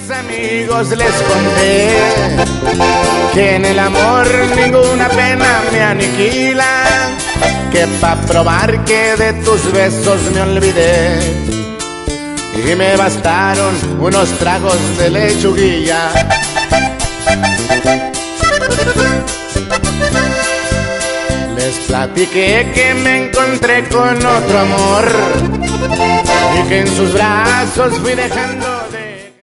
mis amigos les conté que en el amor ninguna pena me aniquila, que pa' probar que de tus besos me olvidé y me bastaron unos tragos de lechuguilla. Les platiqué que me encontré con otro amor y que en sus brazos fui dejando